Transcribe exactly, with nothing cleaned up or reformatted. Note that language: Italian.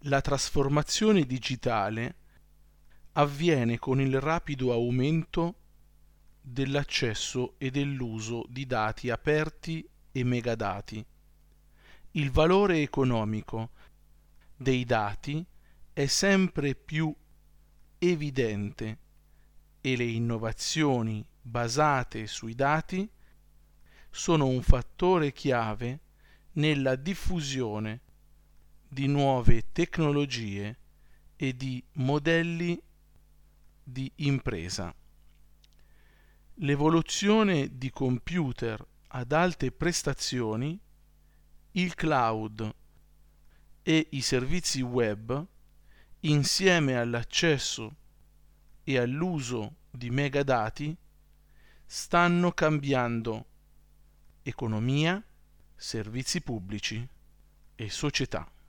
La trasformazione digitale avviene con il rapido aumento dell'accesso e dell'uso di dati aperti e megadati. Il valore economico dei dati è sempre più evidente e le innovazioni basate sui dati sono un fattore chiave nella diffusione di nuove tecnologie e di modelli di impresa. L'evoluzione di computer ad alte prestazioni, il cloud e i servizi web, insieme all'accesso e all'uso di megadati, stanno cambiando economia, servizi pubblici e società.